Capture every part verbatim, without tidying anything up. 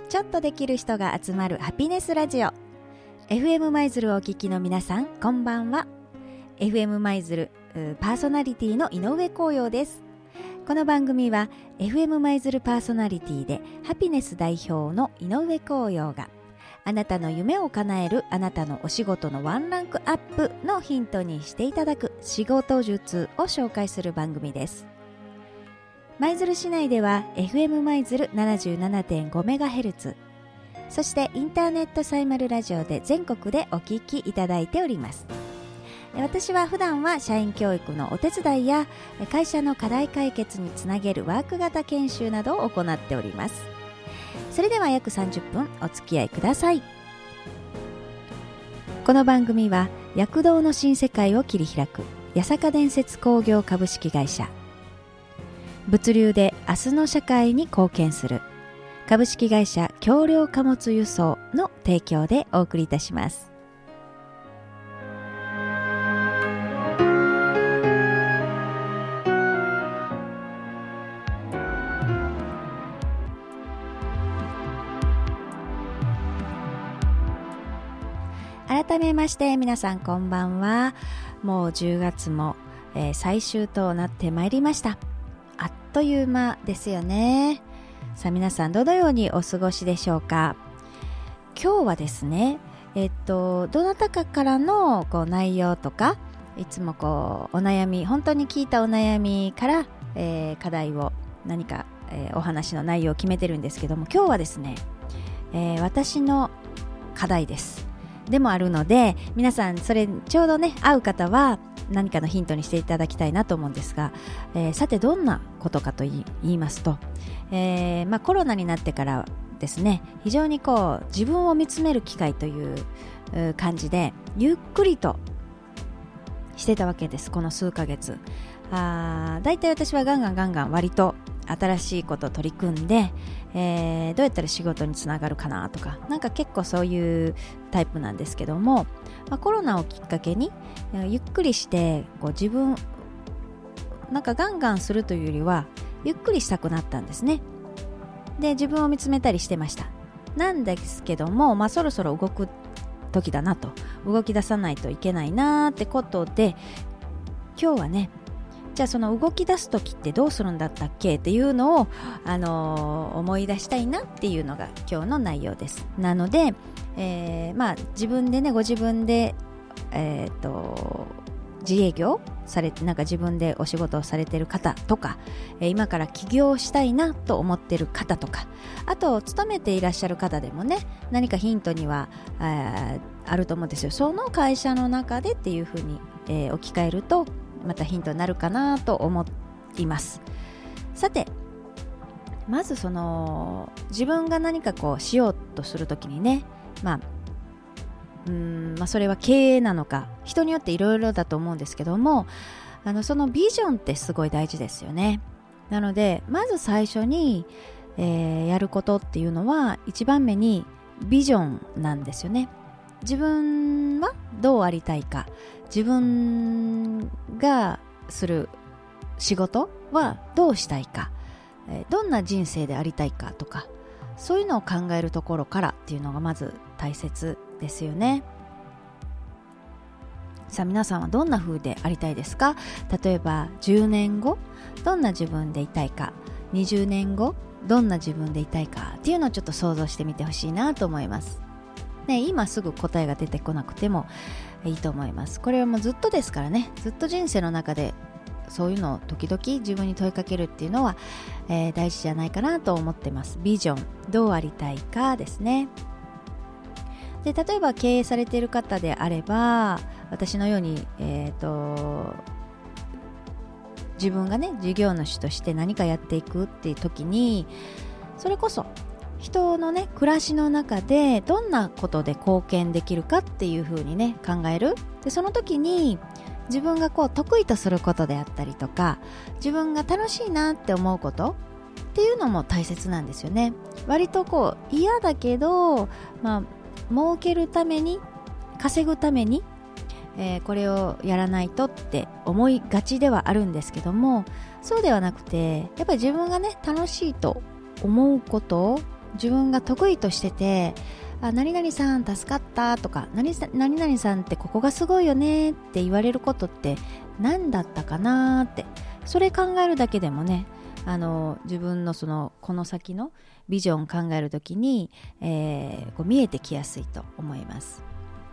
ちょっとできる人が集まるハピネスラジオ。 エフエム 舞鶴をお聞きの皆さん、こんばんは。 エフエム 舞鶴パーソナリティの井上光陽です。この番組は エフエム 舞鶴パーソナリティでハピネス代表の井上光陽が、あなたの夢を叶えるあなたのお仕事のワンランクアップのヒントにしていただく仕事術を紹介する番組です。舞鶴市内では エフエム 舞鶴 ななじゅうななてんごメガヘルツ、 そしてインターネットサイマルラジオで全国でお聞きいただいております。私は普段は社員教育のお手伝いや会社の課題解決につなげるワーク型研修などを行っております。それでは約さんじゅっぷんお付き合いください。この番組は躍動の新世界を切り開く八坂伝説工業株式会社、物流で明日の社会に貢献する株式会社橋梁貨物輸送の提供でお送りいたします。改めまして皆さんこんばんは。もうじゅうがつも、えー、最終となってまいりました。あっという間ですよね。さあ皆さんどのようにお過ごしでしょうか。今日はですね、えっとどなたかからのこう内容とか、いつもこうお悩み、本当に聞いたお悩みから、えー、課題を何か、えー、お話の内容を決めてるんですけども、今日はですね、えー、私の課題ですでもあるので、皆さんそれちょうどね合う方は何かのヒントにしていただきたいなと思うんですが、えー、さてどんなことかと言い、言いますと、えーまあ、コロナになってからですね、非常にこう自分を見つめる機会という感じでゆっくりとしてたわけです。この数ヶ月、あだいたい私はガンガンガンガン割と新しいことを取り組んで、えー、どうやったら仕事につながるかなとか、なんか結構そういうタイプなんですけども、まあ、コロナをきっかけにゆっくりしてこう自分なんかガンガンするというよりはゆっくりしたくなったんですね。で自分を見つめたりしてました。なんですけども、まあ、そろそろ動く時だなと、動き出さないといけないなってことで、今日はね、じゃあその動き出す時ってどうするんだったっけっていうのを、あのー、思い出したいなっていうのが今日の内容です。なので、えー、まあ自分でね、ご自分で、えー、と自営業されて、なんか自分でお仕事をされている方とか、えー、今から起業したいなと思っている方とか、あと勤めていらっしゃる方でもね、何かヒントにはあ, あると思うんですよ。その会社の中でっていうふうに、えー、置き換えるとまたヒントになるかなと思います。さて、まずその自分が何かこうしようとするときにね、まあうーんまあ、それは経営なのか人によっていろいろだと思うんですけども、あのそのビジョンってすごい大事ですよね。なのでまず最初に、えー、やることっていうのは一番目にビジョンなんですよね。自分はどうありたいか、自分がする仕事はどうしたいか、えー、どんな人生でありたいかとか、そういうのを考えるところからっていうのがまず大切ですよね。さあ皆さんはどんな風でありたいですか。例えばじゅうねんごどんな自分でいたいか、にじゅうねんごどんな自分でいたいかっていうのをちょっと想像してみてほしいなと思います、ね、今すぐ答えが出てこなくてもいいと思います。これはもうずっとですからね、ずっと人生の中でそういうのを時々自分に問いかけるっていうのは、えー、大事じゃないかなと思ってます。ビジョン、どうありたいかですね。で例えば経営されている方であれば、私のように、えーと、自分がね事業主として何かやっていくっていう時に、それこそ人のね暮らしの中でどんなことで貢献できるかっていう風にね考える。でその時に自分がこう得意とすることであったりとか、自分が楽しいなって思うことっていうのも大切なんですよね。割とこう嫌だけど、まあ儲けるために稼ぐために、えー、これをやらないとって思いがちではあるんですけども、そうではなくて、やっぱり自分がね楽しいと思うこと自分が得意としてて、あ、何々さん助かったとか、何何々さんってここがすごいよねって言われることって何だったかなって、それ考えるだけでもね、あの自分のそのこの先のビジョンを考えるときに、えー、こう見えてきやすいと思います。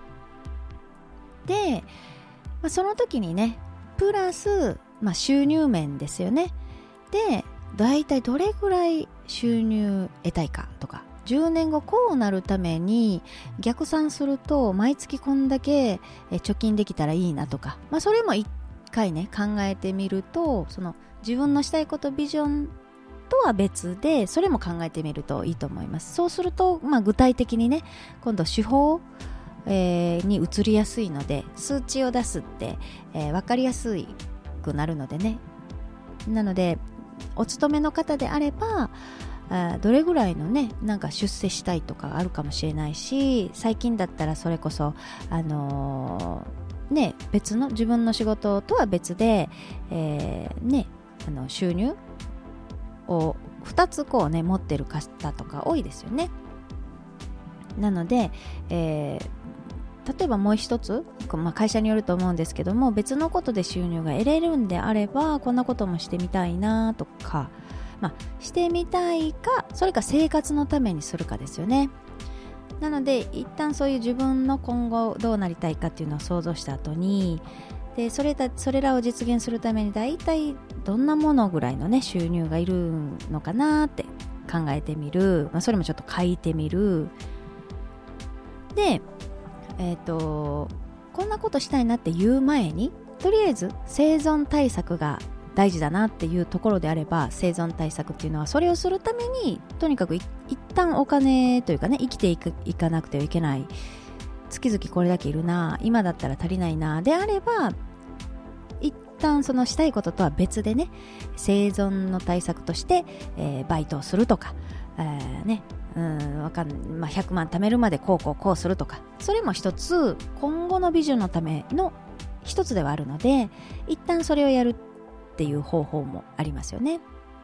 で、まあ、その時にね、プラス、まあ、収入面ですよね。で、だいたいどれぐらい収入得たいかとか、じゅうねんごこうなるために逆算すると毎月こんだけ貯金できたらいいなとか、まあ、それも一回ね考えてみると、その自分のしたいこと、ビジョンとは別でそれも考えてみるといいと思います。そうすると、まあ、具体的にね、今度手法、えー、に移りやすいので、数値を出すって、えー、分かりやすくなるのでね。なのでお勤めの方であれば、あどれぐらいのね、なんか出世したいとかあるかもしれないし、最近だったらそれこそあのー、ね、別の自分の仕事とは別で、えー、ね、あの収入をふたつこうね持ってる方とか多いですよね。なので、えー、例えばもう一つ、まあ、会社によると思うんですけども、別のことで収入が得れるんであれば、こんなこともしてみたいなとか、まあ、してみたいか、それか生活のためにするかですよね。なので一旦そういう自分の今後どうなりたいかっていうのを想像した後に、でそれだそれらを実現するために大体どんなものぐらいのね収入がいるのかなって考えてみる、まあ、それもちょっと書いてみる。で、えーと、こんなことしたいなって言う前に、とりあえず生存対策が大事だなっていうところであれば、生存対策っていうのはそれをするためにとにかく一旦お金というかね、生きていくいかなくてはいけない、月々これだけいるな、今だったら足りないなであれば、一旦そのしたいこととは別でね、生存の対策として、えー、バイトをするとか、えーねうんわかんまあ、ひゃくまん貯めるまでこうこうこうするとか、それも一つ今後のビジョンのための一つではあるので、一旦それをやるっていう方法もありますよね。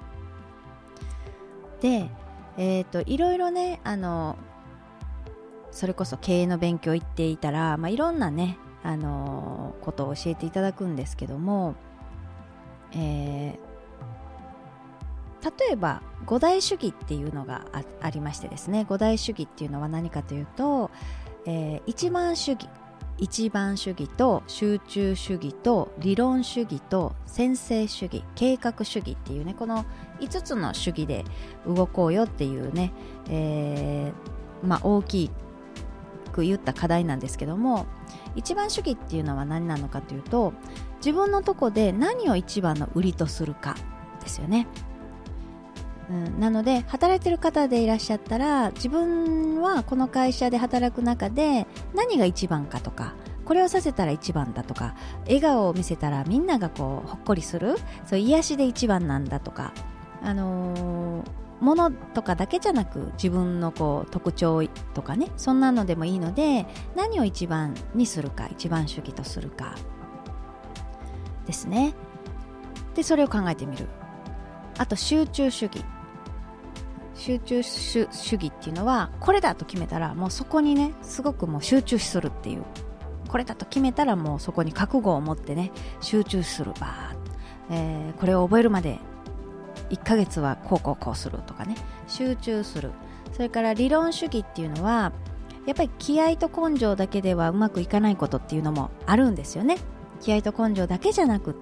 で、えーと、いろいろね、あのそれこそ経営の勉強行っていたら、まあ、いろんなね、あのことを教えていただくんですけども、えー例えば五大主義っていうのが あ, ありましてですね、五大主義っていうのは何かというと、えー、一番主義一番主義と集中主義と理論主義と専制主義、計画主義っていうね、このいつつの主義で動こうよっていうね、えーまあ、大きく言った課題なんですけども、一番主義っていうのは何なのかというと、自分のとこで何を一番の売りとするかですよね。うん、なので働いてる方でいらっしゃったら、自分はこの会社で働く中で何が一番かとか、これをさせたら一番だとか、笑顔を見せたらみんながこうほっこりする、そう癒しで一番なんだとか、あのー、ものとかだけじゃなく自分のこう特徴とかね、そんなのでもいいので、何を一番にするか、一番主義とするかですね。でそれを考えてみる。あと集中主義集中主義っていうのは、これだと決めたらもうそこにねすごくもう集中するっていう、これだと決めたらもうそこに覚悟を持ってね集中する、バー、えー、これを覚えるまでいっかげつはこうこうこうするとかね、集中する。それから理論主義っていうのは、やっぱり気合と根性だけではうまくいかないことっていうのもあるんですよね。気合と根性だけじゃなくって、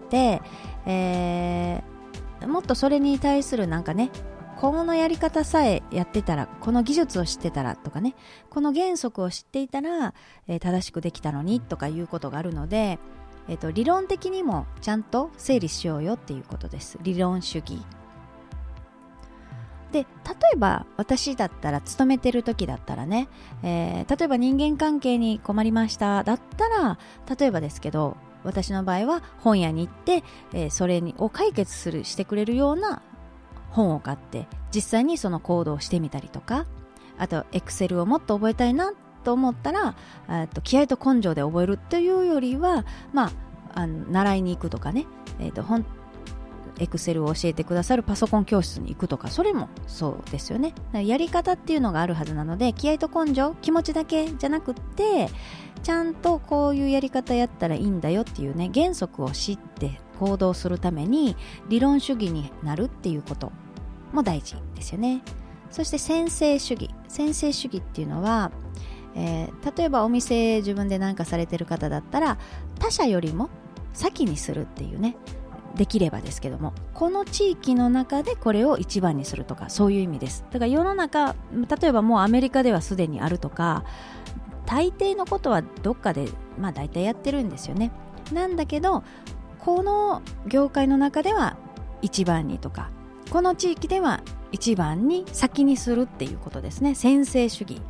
えー、もっとそれに対するなんかね、このやり方さえやってたら、この技術を知ってたらとかね、この原則を知っていたら、えー、正しくできたのにとかいうことがあるので、えーと、理論的にもちゃんと整理しようよっていうことです。理論主義で、例えば私だったら、勤めてる時だったらね、えー、例えば人間関係に困りましただったら、例えばですけど、私の場合は本屋に行って、えー、それにを解決するしてくれるような本を買って実際にその行動をしてみたりとか、あとエクセルをもっと覚えたいなと思ったら、と気合と根性で覚えるというよりは、まあ、あの習いに行くとかね、えーとほんエクセルを教えてくださるパソコン教室に行くとか、それもそうですよね。やり方っていうのがあるはずなので、気合と根性、気持ちだけじゃなくって、ちゃんとこういうやり方やったらいいんだよっていうね、原則を知って行動するために理論主義になるっていうことも大事ですよね。そして先制主義。先制主義っていうのは、えー、例えばお店自分で何かされてる方だったら、他社よりも先にするっていうね、できればですけども、この地域の中でこれを一番にするとか、そういう意味です。だから世の中、例えばもうアメリカではすでにあるとか、大抵のことはどっかでまあ大体やってるんですよね。なんだけど、この業界の中では一番にとか、この地域では一番に先にするっていうことですね。先制主義。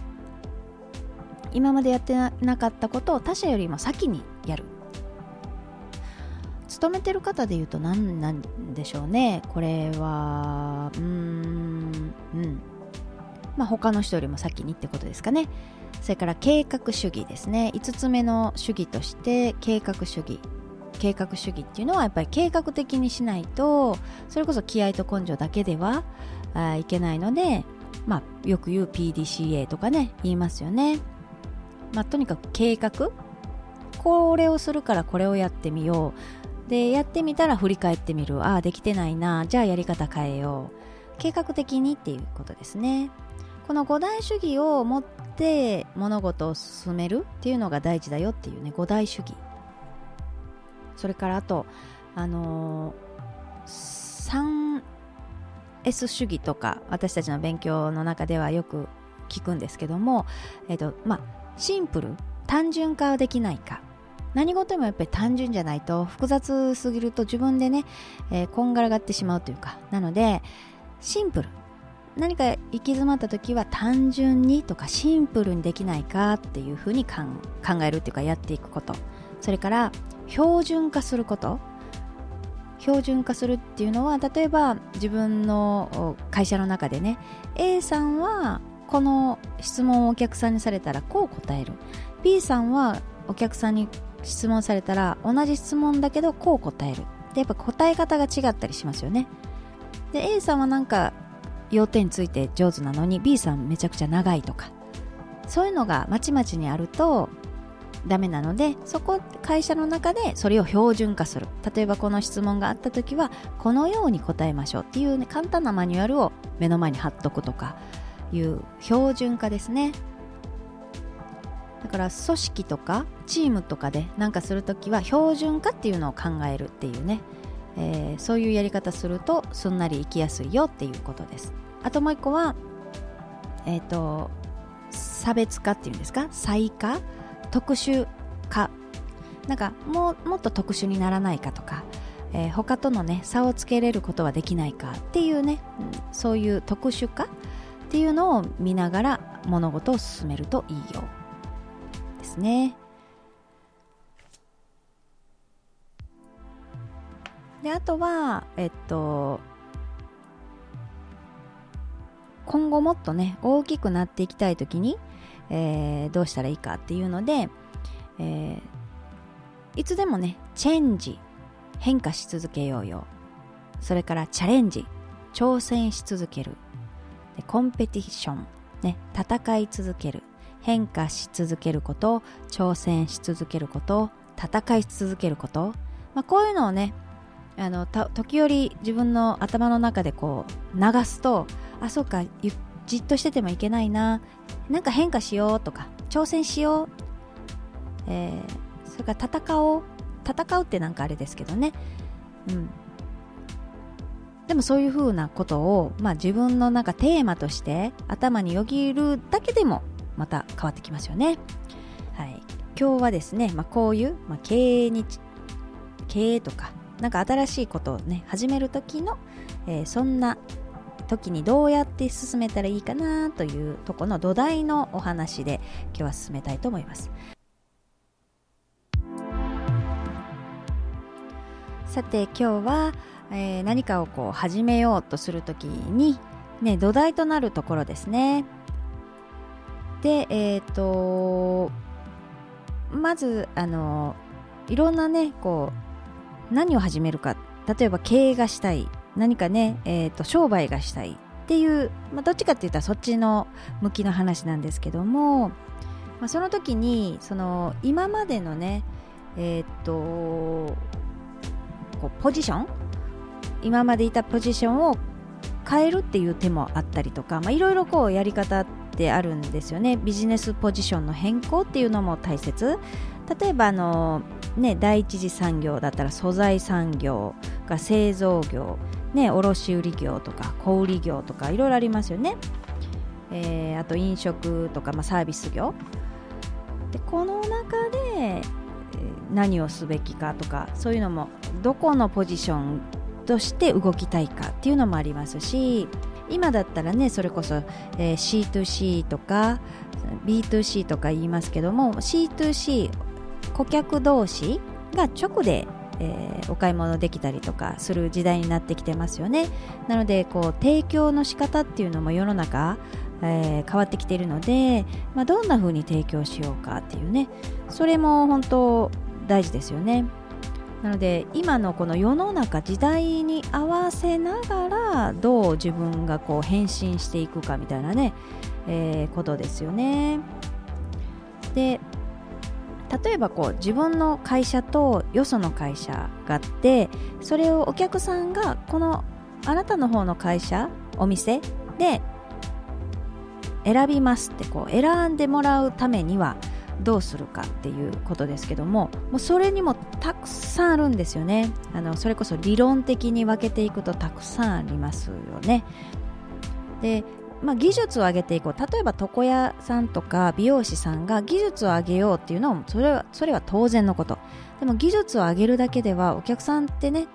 今までやってなかったことを他者よりも先にやる。勤めてる方でいうと何なんでしょうね。これはうーんうんまあ他の人よりも先にってことですかね。それから計画主義ですね。いつつめの主義として計画主義。計画主義っていうのはやっぱり計画的にしないと、それこそ気合と根性だけではあいけないので、まあよく言う ピーディーシーエー とかね言いますよね。まあとにかく計画、これをするからこれをやってみようで、やってみたら振り返ってみる。ああできてないな、じゃあやり方変えよう。計画的にっていうことですね。この五大主義を持って物事を進めるっていうのが大事だよっていうね、五大主義。それからあとあのー、スリーエス 主義とか私たちの勉強の中ではよく聞くんですけども、えっとまあシンプル、単純化はできないか。何事もやっぱり単純じゃないと、複雑すぎると自分でね、えー、こんがらがってしまうというか、なのでシンプル、何か行き詰まった時は単純にとかシンプルにできないかっていうふうに考えるっていうか、やっていくこと。それから標準化すること。標準化するっていうのは、例えば自分の会社の中でね、 A さんはこの質問をお客さんにされたらこう答える、 B さんはお客さんに質問されたら同じ質問だけどこう答える。でやっぱ答え方が違ったりしますよね。で A さんはなんか要点ついて上手なのに B さんめちゃくちゃ長いとか、そういうのがまちまちにあるとダメなので、そこ会社の中でそれを標準化する。例えばこの質問があった時はこのように答えましょうっていう、ね、簡単なマニュアルを目の前に貼っとくとかいう標準化ですね。だから組織とかチームとかで何かするときは標準化っていうのを考えるっていうね、えー、そういうやり方するとすんなりいきやすいよっていうことです。あともう一個は、えーと、差別化っていうんですか、差異化、特殊化、なんかもうもっと特殊にならないかとか、えー、他とのね差をつけれることはできないかっていうね、うん、そういう特殊化っていうのを見ながら物事を進めるといいよですね。であとはえっと今後もっとね大きくなっていきたいときに、えー、どうしたらいいかっていうので、えー、いつでもねチェンジ、変化し続けようよ。それからチャレンジ、挑戦し続ける。でコンペティション、ね、戦い続ける。変化し続けること、挑戦し続けること、戦い続けること、まあ、こういうのをねあの時折自分の頭の中でこう流すと、あ、そうか、じっとしててもいけないな、なんか変化しようとか挑戦しよう、えー、それから戦おう、戦うってなんかあれですけどね、うん、でもそういう風なことを、まあ、自分のなんかテーマとして頭によぎるだけでもまた変わってきますよね。はい、今日はですね、まあ、こういう、まあ、経営に経営とかなんか新しいことをね始める時の、えー、そんな時にどうやって進めたらいいかなというところの土台のお話で今日は進めたいと思います。さて今日は、えー、何かをこう始めようとする時に、ね、土台となるところですね。で、えっとまずあのいろんなねこう何を始めるか例えば経営がしたい、何かね、えーと、商売がしたいっていう、まあ、どっちかって言ったらそっちの向きの話なんですけども、まあ、その時にその今までのね、えーと、こうポジション、今までいたポジションを変えるっていう手もあったりとか、まあ、いろいろこうやり方ってあるんですよね。ビジネスポジションの変更っていうのも大切。例えばあの、ね、第一次産業だったら素材産業が製造業、ね、卸売業とか小売業とかいろいろありますよね。えー、あと飲食とか、まあ、サービス業で、この中で何をすべきかとか、そういうのもどこのポジションとして動きたいかっていうのもありますし、今だったらね、それこそ、えー、シーツーシー とか ビーツーシー とか言いますけども、 シーツーシー 顧客同士が直で、えー、お買い物できたりとかする時代になってきてますよね。なのでこう提供の仕方っていうのも世の中、えー、変わってきているので、まあ、どんな風に提供しようかっていうね、それも本当大事ですよね。なので今のこの世の中時代に合わせながらどう自分がこう変身していくかみたいなね、えー、ことですよね。で、例えばこう自分の会社とよその会社があって、それをお客さんがこのあなたの方の会社、お店で選びますってこう選んでもらうためにはどうするかっていうことですけども、もうそれにもたくさんあるんですよね。あのそれこそ理論的に分けていくとたくさんありますよね。で、まあ、技術を上げていこう。例えば床屋さんとか美容師さんが技術を上げようっていうのもそれは、それは当然のこと。でも技術を上げるだけではお客さんってね、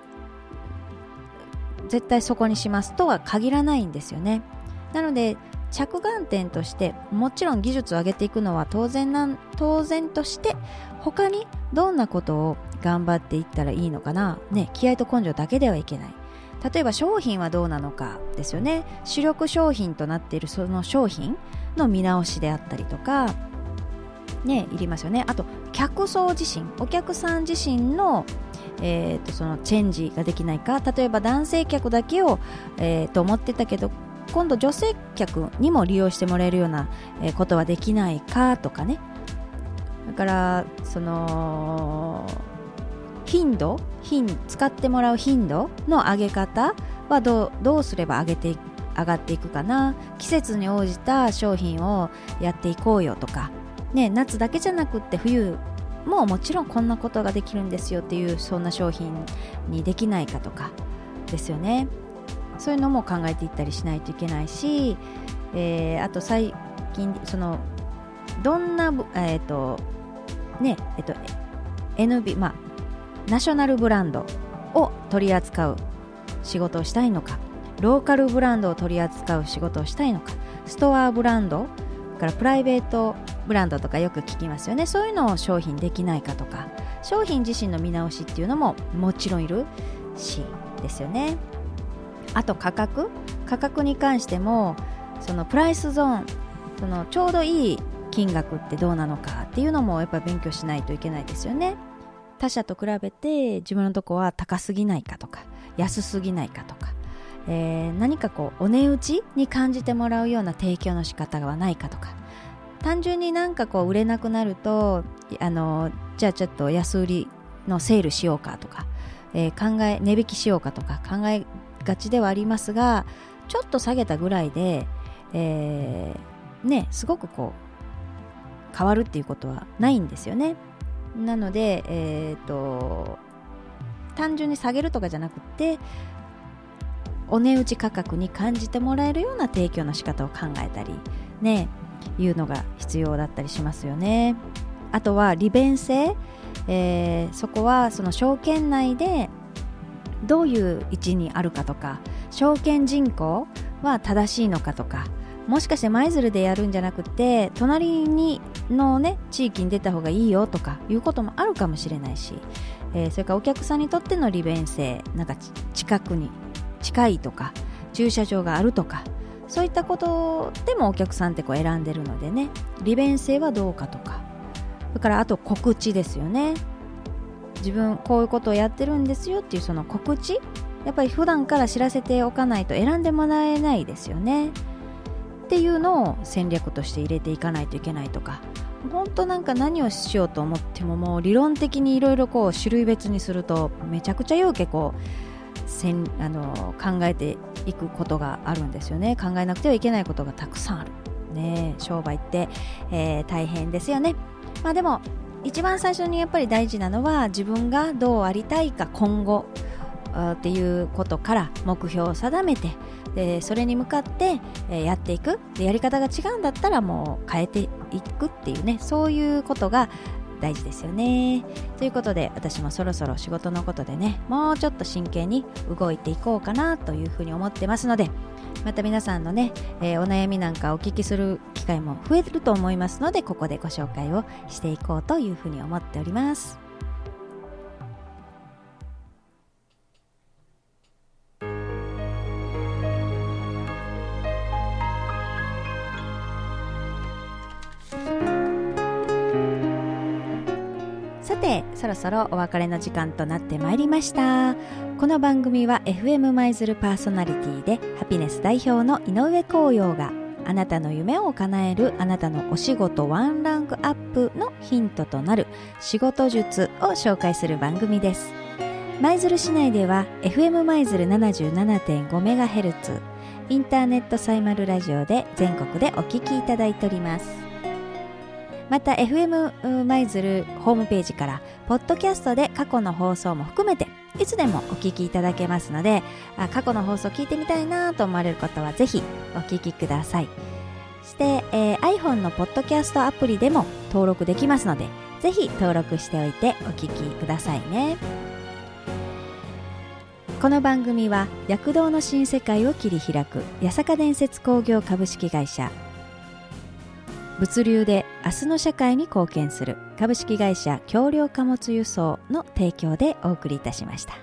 絶対そこにしますとは限らないんですよね。なので着眼点としてもちろん技術を上げていくのは当然なん当然として、他にどんなことを頑張っていったらいいのかな、ね、気合と根性だけではいけない。例えば商品はどうなのかですよね。主力商品となっているその商品の見直しであったりとかね、いりますよね。あと客層自身、お客さん自身の、えー、とそのチェンジができないか。例えば男性客だけを、えー、と思ってたけど今度女性客にも利用してもらえるようなことはできないかとかね。だからその頻度、頻使ってもらう頻度の上げ方はどう、どうすれば上げて上がっていくかな。季節に応じた商品をやっていこうよとか、ね、夏だけじゃなくって冬ももちろんこんなことができるんですよっていう、そんな商品にできないかとかですよね。そういうのも考えていったりしないといけないし、えー、あと最近そのどんな、えーとねえーと エヌビー、まあ、ナショナルブランドを取り扱う仕事をしたいのか、ローカルブランドを取り扱う仕事をしたいのか、ストアブランドからプライベートブランドとかよく聞きますよね。そういうのを商品できないかとか、商品自身の見直しっていうのももちろんいるしですよね。あと価格価格に関しても、そのプライスゾーン、そのちょうどいい金額ってどうなのかっていうのもやっぱり勉強しないといけないですよね。他社と比べて自分のとこは高すぎないかとか安すぎないかとか、えー、何かこうお値打ちに感じてもらうような提供の仕方はないかとか、単純になんかこう売れなくなると、あのじゃあちょっと安売りのセールしようかとか、えー、考え値引きしようかとか考えがちではありますが、ちょっと下げたぐらいで、えー、ね、すごくこう変わるっていうことはないんですよね。なので、えーと、単純に下げるとかじゃなくて、お値打ち価格に感じてもらえるような提供の仕方を考えたりね、いうのが必要だったりしますよね。あとは利便性、えー、そこはその証券内でどういう位置にあるかとか、証券人口は正しいのかとか、もしかして舞鶴でやるんじゃなくて隣にのね地域に出た方がいいよとかいうこともあるかもしれないし、えー、それからお客さんにとっての利便性、なんか近くに近いとか駐車場があるとか、そういったことでもお客さんってこう選んでるのでね、利便性はどうかとか、それからあと告知ですよね。 自分こういうことをやってるんですよっていうその告知、やっぱり普段から知らせておかないと選んでもらえないですよねっていうのを戦略として入れていかないといけないとか、本当なんか何をしようと思ってももう理論的にいろいろこう種類別にするとめちゃくちゃようけこうせんあの考えていくことがあるんですよね。考えなくてはいけないことがたくさんあるね。商売って、えー、大変ですよね。まあでも一番最初にやっぱり大事なのは自分がどうありたいか今後っていうことから目標を定めて、でそれに向かって、えー、やっていく。でやり方が違うんだったらもう変えていくっていうね、そういうことが大事ですよね。ということで私もそろそろ仕事のことでね、もうちょっと真剣に動いていこうかなというふうに思ってますので、また皆さんのね、えー、お悩みなんかお聞きする機会も増えると思いますので、ここでご紹介をしていこうというふうに思っております。さてそろそろお別れの時間となってまいりました。この番組は エフエム 舞鶴パーソナリティでハピネス代表の井上光陽があなたの夢を叶えるあなたのお仕事ワンランクアップのヒントとなる仕事術を紹介する番組です。舞鶴市内では エフエム 舞鶴 ななじゅうななてんごメガヘルツ インターネットサイマルラジオで全国でお聞きいただいております。また エフエム 舞鶴ホームページからポッドキャストで過去の放送も含めていつでもお聞きいただけますので、あ過去の放送聞いてみたいなと思われる方はぜひお聞きください。そして、えー、iPhone のポッドキャストアプリでも登録できますので、ぜひ登録しておいてお聞きくださいね。この番組は躍動の新世界を切り開く八坂伝説工業株式会社、物流で明日の社会に貢献する株式会社橋梁貨物輸送の提供でお送りいたしました。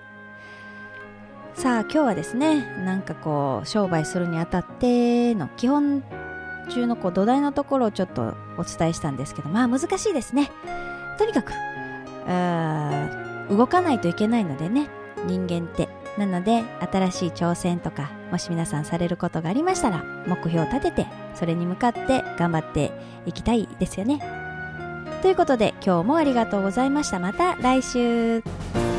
さあ今日はですね、なんかこう商売するにあたっての基本中のこう土台のところをちょっとお伝えしたんですけど、まあ難しいですね。とにかく動かないといけないのでね、人間ってなので新しい挑戦とかもし皆さんされることがありましたら目標を立ててそれに向かって頑張っていきたいですよね。ということで今日もありがとうございました。また来週。